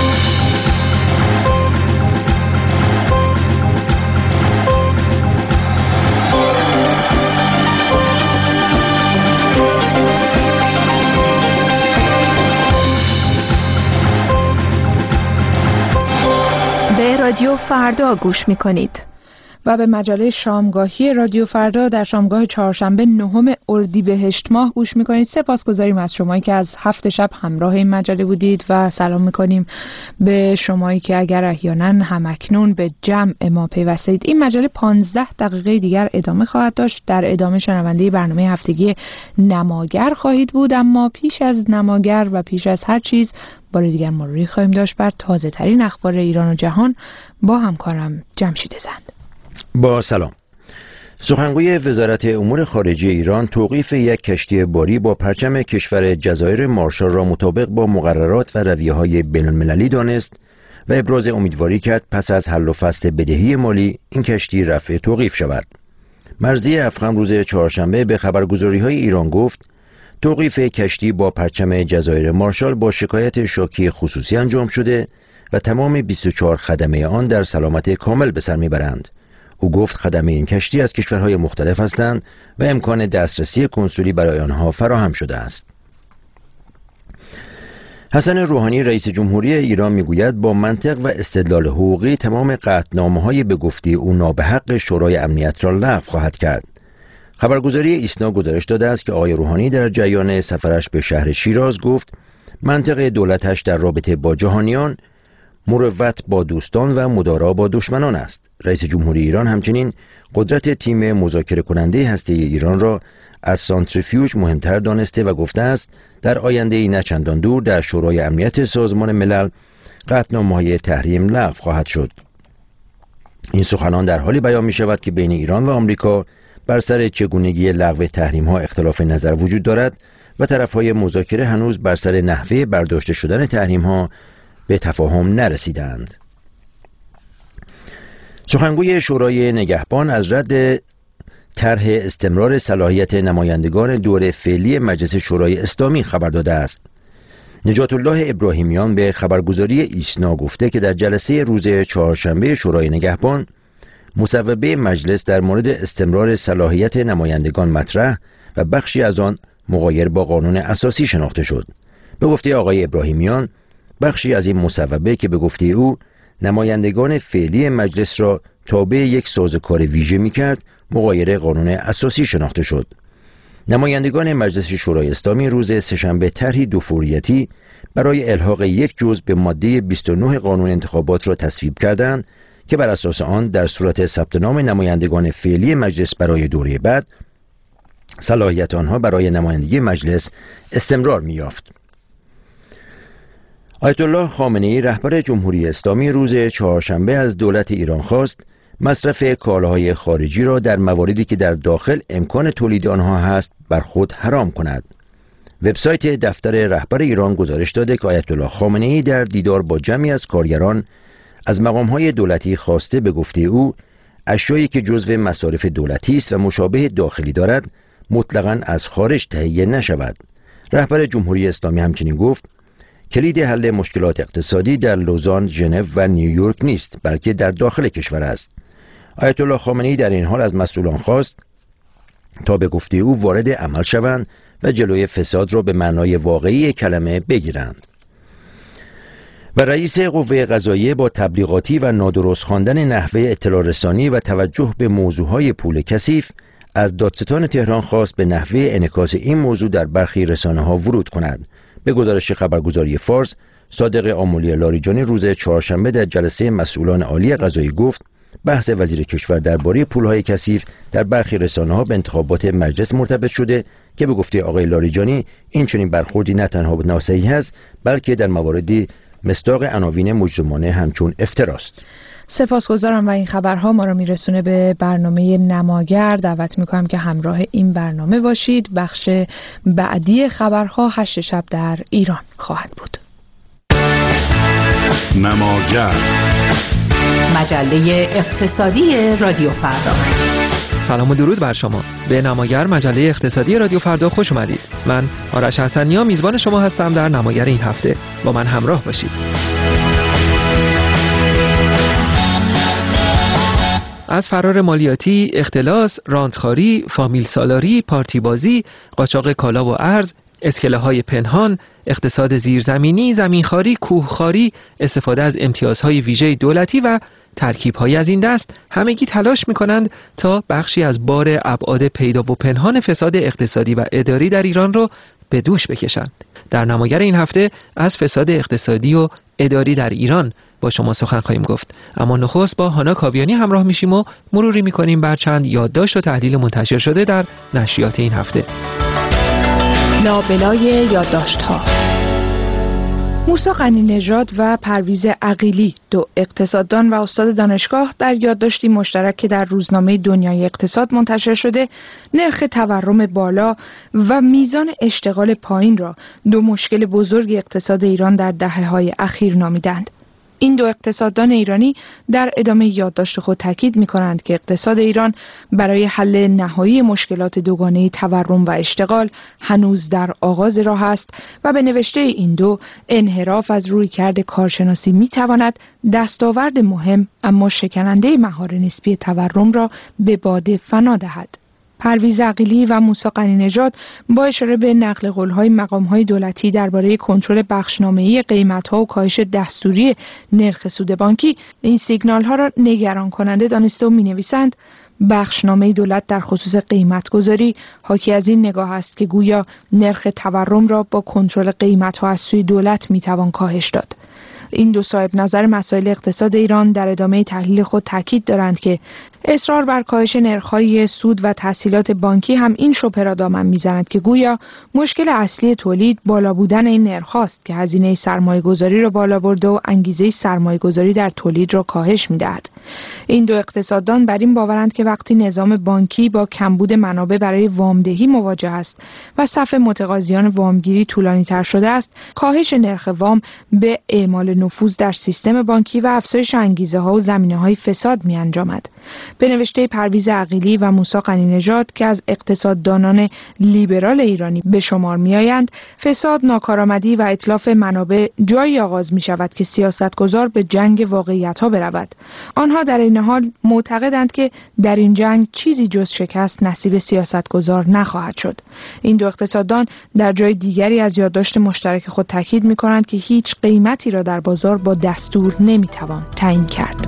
به رادیو فردا گوش میکنید و به مجله شامگاهی رادیو فردا در شامگاه چهارشنبه نهم اردیبهشت ماه گوش میکنید. سپاسگزاریم از شمایی که از هفت شب همراه این مجله بودید و سلام میکنیم به شمایی که اگر احیانا همکنون به جمع ما پیوستید. این مجله پانزده دقیقه دیگر ادامه خواهد داشت. در ادامه شنونده برنامه هفتگی نماگر خواهید بود، اما پیش از نماگر و پیش از هر چیز بار دیگر مروری خواهیم داشت بر تازه ترین اخبار ایران و جهان با همکارم جمشید زند. با سلام. سخنگوی وزارت امور خارجه ایران توقیف یک کشتی باری با پرچم کشور جزایر مارشال را مطابق با مقررات و رویه‌های بین‌المللی دانست و ابراز امیدواری کرد پس از حل و فصل بدهی مالی این کشتی رفع توقیف شود. مرضی افخم روز چهارشنبه به خبرگزاری‌های ایران گفت توقیف کشتی با پرچم جزایر مارشال با شکایت شاکی خصوصی انجام شده و تمام بیست و چهار خدمه آن در سلامت کامل به سر میبرند. او گفت خدمه این کشتی از کشورهای مختلف هستند و امکان دسترسی کنسولی برای آنها فراهم شده است. حسن روحانی رئیس جمهوری ایران میگوید با منطق و استدلال حقوقی تمام قطعنامه‌های به گفته او نابحق شورای امنیت را لغو خواهد کرد. خبرگزاری ایسنا گزارش داده است که آقای روحانی در جریان سفرش به شهر شیراز گفت منطق دولتش در رابطه با جهانیان مروت با دوستان و مدارا با دشمنان است. رئیس جمهوری ایران همچنین قدرت تیم مذاکره کننده هسته ایران را از سانتریفیوژ مهمتر دانسته و گفته است در آینده نه چندان دور در شورای امنیت سازمان ملل قطعنامه‌های تحریم لغو خواهد شد. این سخنان در حالی بیان می شود که بین ایران و آمریکا بر سر چگونگی لغو تحریم ها اختلاف نظر وجود دارد و طرفهای مذاکره هنوز بر سر نحوه برداشته شدن تحریم ها به تفاهم نرسیدند. سخنگوی شورای نگهبان از رد طرح استمرار صلاحیت نمایندگان دور فعلی مجلس شورای اسلامی خبر داده است. نجات الله ابراهیمیان به خبرگزاری ایسنا گفته که در جلسه روز چهارشنبه شورای نگهبان مصوبه مجلس در مورد استمرار صلاحیت نمایندگان مطرح و بخشی از آن مغایر با قانون اساسی شناخته شد. به گفته آقای ابراهیمیان بخشی از این مصوبه که به گفته او نمایندگان فعلی مجلس را تابع یک سازوکار ویژه می‌کرد مغایر قانون اساسی شناخته شد. نمایندگان مجلس شورای اسلامی روز سه‌شنبه طرحی دوفوریتی برای الحاق یک جزء به ماده بیست و نه قانون انتخابات را تصویب کردند که بر اساس آن در صورت ثبت نام نمایندگان فعلی مجلس برای دوره بعد صلاحیت آنها برای نمایندگی مجلس استمرار می‌یافت. آیت الله خامنه‌ای رهبر جمهوری اسلامی روز چهارشنبه از دولت ایران خواست مصرف کالاهای خارجی را در مواردی که در داخل امکان تولید آنها هست بر خود حرام کند. وبسایت دفتر رهبر ایران گزارش داده که آیت الله خامنه‌ای در دیدار با جمعی از کارگران از مقام‌های دولتی خواسته به گفته او اشیایی که جزو مصارف دولتی است و مشابه داخلی دارد مطلقاً از خارج تهیه نشود. رهبر جمهوری اسلامی همچنین گفت کلید حل مشکلات اقتصادی در لوزان، ژنو و نیویورک نیست بلکه در داخل کشور است. آیت الله خامنه‌ای در این حال از مسئولان خواست تا به گفته او وارد عمل شوند و جلوی فساد را به معنای واقعی کلمه بگیرند. و رئیس قوه قضاییه با تبلیغاتی و نادرست خواندن نحوه اطلاع رسانی و توجه به موضوعهای پول کثیف از دادستان تهران خواست به نحوه انعکاس این موضوع در برخی رسانه‌ها ورود کند. به گزارش خبرگزاری فارس، صادق آملی لاریجانی روز چهارشنبه در جلسه مسئولان عالی قضایی گفت بحث وزیر کشور درباره پولهای کثیف در برخی رسانه‌ها به انتخابات مجلس مرتبط شده که به گفته آقای لاریجانی این چنین برخوردی نه تنها ناصحیح است بلکه در مواردی مصداق عناوین مجرمانه همچون افتراست. سپاسگزارم و این خبرها ما را میرسونه به برنامه نماگر. دعوت میکنم که همراه این برنامه باشید. بخش بعدی خبرها هشت شب در ایران خواهد بود. نماگر مجله اقتصادی رادیو فردا. سلام و درود بر شما. به نماگر مجله اقتصادی رادیو فردا خوش اومدید. من آرش حسنیا میزبان شما هستم در نماگر این هفته. با من همراه باشید. از فرار مالیاتی، اختلاس، رانتخاری، فامیل سالاری، پارتی بازی، قاچاق کالا و ارز، اسکله‌های پنهان، اقتصاد زیرزمینی، زمینخواری، کوهخواری، استفاده از امتیازهای ویژه دولتی و ترکیب‌هایی از این دست همگی تلاش می‌کنند تا بخشی از بار ابعاد پیدا و پنهان فساد اقتصادی و اداری در ایران رو به دوش بکشند. در نماگر این هفته از فساد اقتصادی و اداری در ایران با شما سخن خواهیم گفت. اما نخست با هانا کاویانی همراه میشیم و مروری می‌کنیم بر چند یادداشت و تحلیل منتشر شده در نشریات این هفته. لابلای یادداشت‌ها. موسی غنی نژاد و پرویز عقیلی، دو اقتصاددان و استاد دانشگاه، در یادداشتی مشترک که در روزنامه دنیای اقتصاد منتشر شده، نرخ تورم بالا و میزان اشتغال پایین را دو مشکل بزرگ اقتصاد ایران در دهه‌های اخیر نامیدند. این دو اقتصاددان ایرانی در ادامه یادداشت خود تاکید می‌کنند که اقتصاد ایران برای حل نهایی مشکلات دوگانه تورم و اشتغال هنوز در آغاز راه است و به نوشته این دو انحراف از رویکرد کارشناسی می‌تواند دستاورد مهم اما شکننده مهار نسبی تورم را به باد فنا دهد. پرویز عقیلی و موسی غنی نژاد با اشاره به نقل قول‌های مقام‌های دولتی درباره کنترل بخشنامه‌ای قیمت‌ها و کاهش دستوری نرخ سود بانکی این سیگنال‌ها را نگران کننده دانسته و می‌نویسند بخشنامه دولت در خصوص قیمت‌گذاری حاکی از این نگاه است که گویا نرخ تورم را با کنترل قیمت‌ها از سوی دولت می‌توان کاهش داد. این دو صاحب نظر مسائل اقتصاد ایران در ادامه تحلیل خود تاکید دارند که اصرار بر کاهش نرخ‌های سود و تسهیلات بانکی هم این شبهه را دامن می‌زند که گویا مشکل اصلی تولید بالا بودن این نرخ‌هاست که هزینه سرمایه‌گذاری را بالا برده و انگیزه سرمایه‌گذاری در تولید را کاهش می‌دهد. این دو اقتصاددان بر این باورند که وقتی نظام بانکی با کمبود منابع برای وامدهی مواجه است و صف متقاضیان وامگیری طولانی‌تر شده است، کاهش نرخ وام به اعمال نفوذ در سیستم بانکی و افزایش انگیزه‌ها و زمینه‌های فساد می‌انجامد. به نوشته پرویز عقیلی و موسی غنی نژاد که از اقتصاددانان لیبرال ایرانی به شمار می‌آیند، فساد، ناکارآمدی و اتلاف منابع جایی آغاز می‌شود که سیاستگزار به جنگ واقعیت‌ها برود. آنها در این حال معتقدند که در این جنگ چیزی جز شکست نصیب سیاستگزار نخواهد شد. این دو اقتصاددان در جای دیگری از یادداشت مشترک خود تاکید می‌کنند که هیچ قیمتی را در بازار با دستور نمی‌توان تعیین کرد.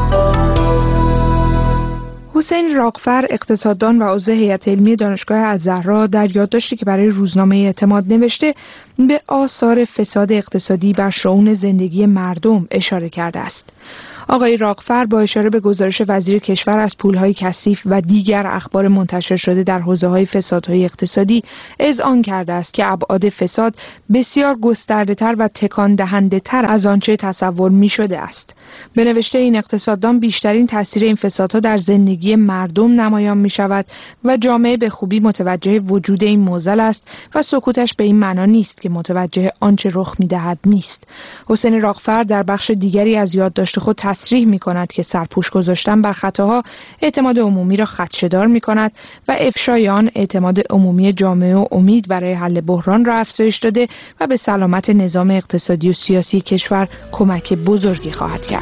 حسین راغفر، اقتصاددان و عضو هیئت علمی دانشگاه الزهرا، در یادداشتی که برای روزنامه اعتماد نوشته به آثار فساد اقتصادی بر شئون زندگی مردم اشاره کرده است. آقای راغفر با اشاره به گزارش وزیر کشور از پولهای کثیف و دیگر اخبار منتشر شده در حوزه‌های فسادهای اقتصادی اذعان کرده است که ابعاد فساد بسیار گسترده‌تر و تکان دهنده‌تر از آنچه تصور می‌شده است. به نوشته این اقتصاددان بیشترین تاثیر این فسادها در زندگی مردم نمایان می‌شود و جامعه به خوبی متوجه وجود این معضل است و سکوتش به این معنا نیست که متوجه آنچه رخ می‌دهد نیست. حسین راغفر در بخش دیگری از یادداشت خود تصریح می‌کند که سرپوش گذاشتن بر خطاها اعتماد عمومی را خدشه‌دار می‌کند و افشای آن اعتماد عمومی جامعه و امید برای حل بحران را افزایش داده و به سلامت نظام اقتصادی و سیاسی کشور کمک بزرگی خواهد کرد.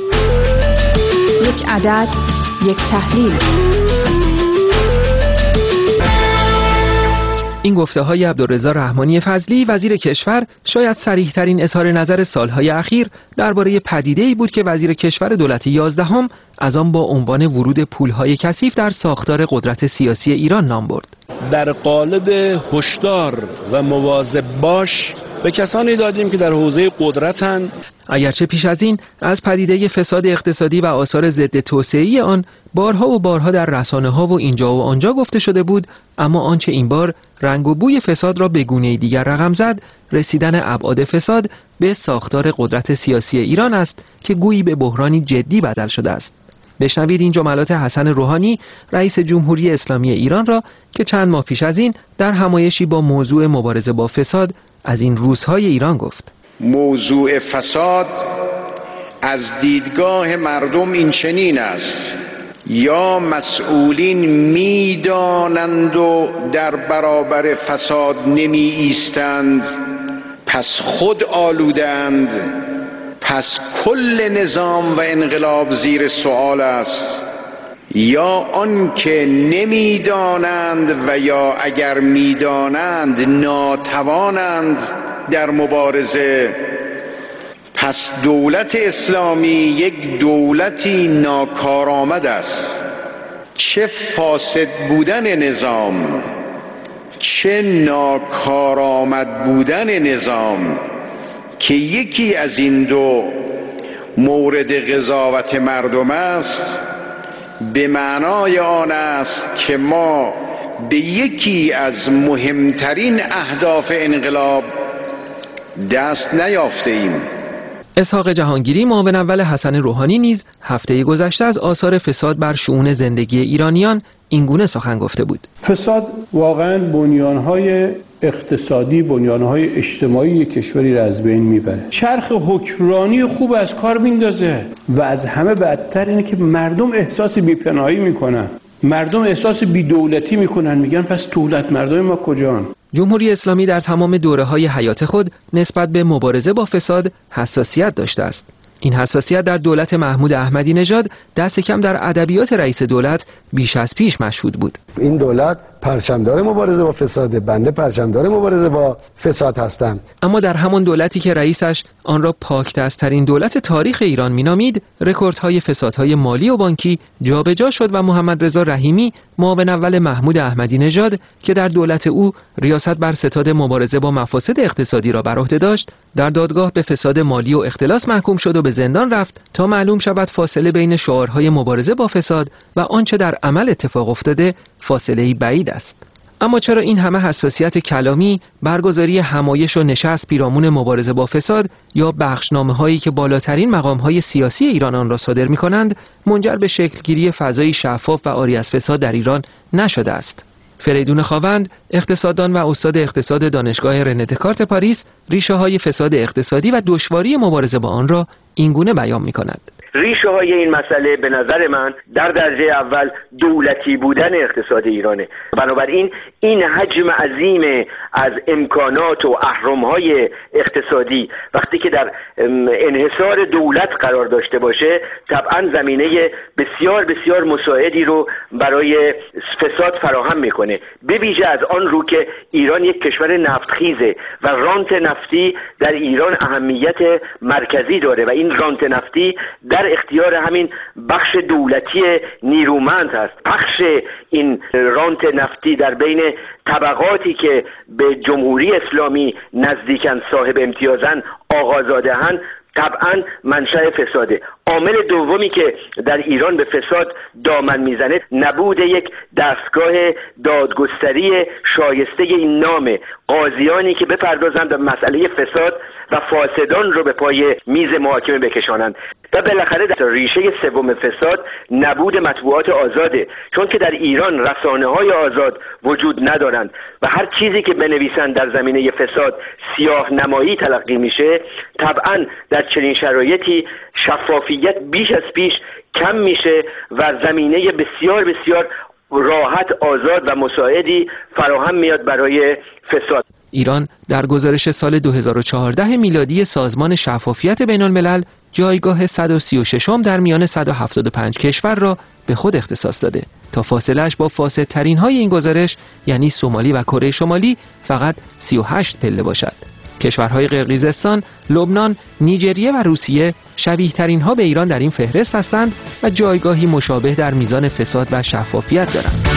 یک عدد، یک تحلیل. این گفته‌های عبدالرضا رحمانی فضلی وزیر کشور شاید صریح‌ترین اظهار نظر سالهای اخیر درباره پدیده‌ای بود که وزیر کشور دولت یازدهم از آن با عنوان ورود پول‌های کثیف در ساختار قدرت سیاسی ایران نام برد. در قالب هشدار و مواظب باش به کسانی دادیم که در حوزه قدرتند. اگرچه پیش از این از پدیده فساد اقتصادی و آثار ضد توسعه‌ای آن بارها و بارها در رسانه‌ها و اینجا و آنجا گفته شده بود، اما آنچه این بار رنگ و بوی فساد را به گونه‌ای دیگر رقم زد، رسیدن ابعاد فساد به ساختار قدرت سیاسی ایران است که گویی به بحرانی جدی بدل شده است. بشنوید این جملات حسن روحانی رئیس جمهوری اسلامی ایران را که چند ماه پیش از این در همایشی با موضوع مبارزه با فساد از این روزهای ایران گفت. موضوع فساد از دیدگاه مردم این چنین است: یا مسئولین میدانند و در برابر فساد نمی ایستند، پس خود آلودند، پس کل نظام و انقلاب زیر سوال است، یا آنکه نمیدانند و یا اگر میدانند ناتوانند در مبارزه، پس دولت اسلامی یک دولتی ناکارآمد است. چه فاسد بودن نظام، چه ناکارآمد بودن نظام که یکی از این دو مورد قضاوت مردم است، به معنای آن است که ما به یکی از مهمترین اهداف انقلاب دست نیافته ایم. اسحاق جهانگیری، معاون اول حسن روحانی، نیز هفته گذشته از آثار فساد بر شؤون زندگی ایرانیان اینگونه سخن گفته بود: فساد واقعا بنیانهای اقتصادی، بنیانهای اجتماعی کشوری را از بین میبره، چرخ حکمرانی خوب از کار میندازه و از همه بدتر اینه که مردم احساس بی‌پناهی میکنن، مردم احساس بی‌دولتی میکنن، میگن پس دولت مردم ما کجان؟ جمهوری اسلامی در تمام دوره‌های حیات خود نسبت به مبارزه با فساد حساسیت داشته است. این حساسیت در دولت محمود احمدی نژاد دست کم در ادبیات رئیس دولت بیش از پیش مشهود بود. این دولت پرچمدار مبارزه با فساد، بنده پرچمدار مبارزه با فساد هستم. اما در همان دولتی که رئیسش آن را پاکدست‌ترین دولت تاریخ ایران مینامید، رکوردهای فسادهای مالی و بانکی جابجا شد و محمد رضا رحیمی، معاون اول محمود احمدی نژاد که در دولت او ریاست بر ستاد مبارزه با مفاسد اقتصادی را بر عهده داشت، در دادگاه به فساد مالی و اختلاس محکوم شد و به زندان رفت تا معلوم شود فاصله بین شعارهای مبارزه با فساد و آنچه در عمل اتفاق افتاده فاصله‌ای بعید است. اما چرا این همه حساسیت کلامی، برگزاری همایش و نشست پیرامون مبارزه با فساد یا بخشنامه‌هایی که بالاترین مقام‌های سیاسی ایران آن را صادر می‌کنند منجر به شکلگیری فضایی شفاف و عاری از فساد در ایران نشده است؟ فریدون خاوند، اقتصاددان و استاد اقتصاد دانشگاه رنه دکارت پاریس، ریشه‌های فساد اقتصادی و دشواری مبارزه با آن را اینگونه بیان می‌کند: ریشه های این مسئله به نظر من در درجه اول دولتی بودن اقتصاد ایرانه. بنابراین این حجم عظیم از امکانات و اهرم های اقتصادی وقتی که در انحصار دولت قرار داشته باشه، طبعا زمینه بسیار بسیار مساعدی رو برای فساد فراهم میکنه، به ویژه از آن رو که ایران یک کشور نفتخیزه و رانت نفتی در ایران اهمیت مرکزی داره و این رانت نفتی در اختیار همین بخش دولتی نیرومند هست. بخش این رانت نفتی در بین طبقاتی که به جمهوری اسلامی نزدیکن، صاحب امتیازن، آقازاده‌اند، طبعا منشأ فساده. عامل دومی که در ایران به فساد دامن میزنه نبود یک دستگاه دادگستری شایسته این نام، قاضیانی که بپردازند به مسئله فساد و فاسدان رو به پای میز محاکمه بکشانند. و بالاخره در ریشه سوم فساد نبود مطبوعات آزاده، چون که در ایران رسانه‌های آزاد وجود ندارند و هر چیزی که بنویسند در زمینه فساد سیاه نمایی تلقی میشه. طبعا در چنین شرایطی شفافیت بیش از پیش کم میشه و زمینه بسیار بسیار راحت، آزاد و مساعدی فراهم میاد برای فساد. ایران در گزارش سال دو هزار و چهارده میلادی سازمان شفافیت بین الملل جایگاه صد و سی و ششم در میان صد و هفتاد و پنج کشور را به خود اختصاص داده تا فاصله‌اش با فاسدترین های این گزارش یعنی سومالی و کره شمالی فقط سی و هشت پله باشد. کشورهای قرقیزستان، لبنان، نیجریه و روسیه شبیه ترین ها به ایران در این فهرست هستند و جایگاهی مشابه در میزان فساد و شفافیت دارند.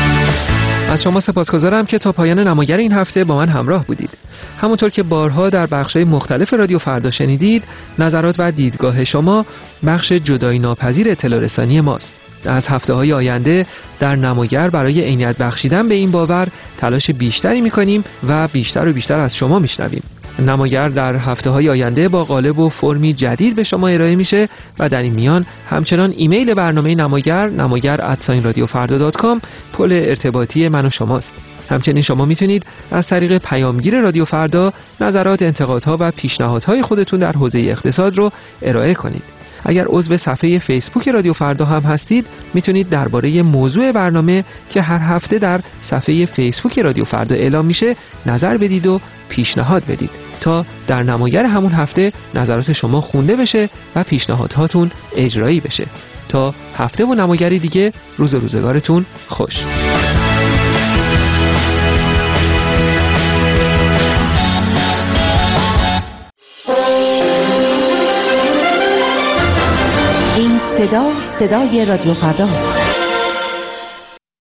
از شما سپاسگزارم که تا پایان نماگر این هفته با من همراه بودید. همونطور که بارها در بخش‌های مختلف رادیو فردا شنیدید، نظرات و دیدگاه شما بخش جدایی ناپذیر اطلاع رسانی ماست. از هفته‌های آینده در نماگر برای عینیت بخشیدن به این باور تلاش بیشتری می‌کنیم و بیشتر و بیشتر از شما می‌شنویم. نماگر در هفته‌های آینده با قالب و فرمی جدید به شما ارائه میشه و در این میان همچنان ایمیل برنامه نماگر نماگر ات رادیو فردا دات کام پل ارتباطی من و شماست. همچنین شما میتونید از طریق پیامگیر رادیو فردا نظرات، انتقادها و پیشنهادهای خودتون در حوزه اقتصاد رو ارائه کنید. اگر عضو صفحه فیسبوک رادیو فردا هم هستید میتونید درباره موضوع برنامه که هر هفته در صفحه فیسبوک رادیو فردا اعلام میشه نظر بدید و پیشنهاد بدید تا در نماگر همون هفته نظرات شما خونده بشه و پیشنهادهاتون اجرایی بشه. تا هفته و نماگری دیگه روز روزگارتون خوش. این صدا صدای رادیو فرداست.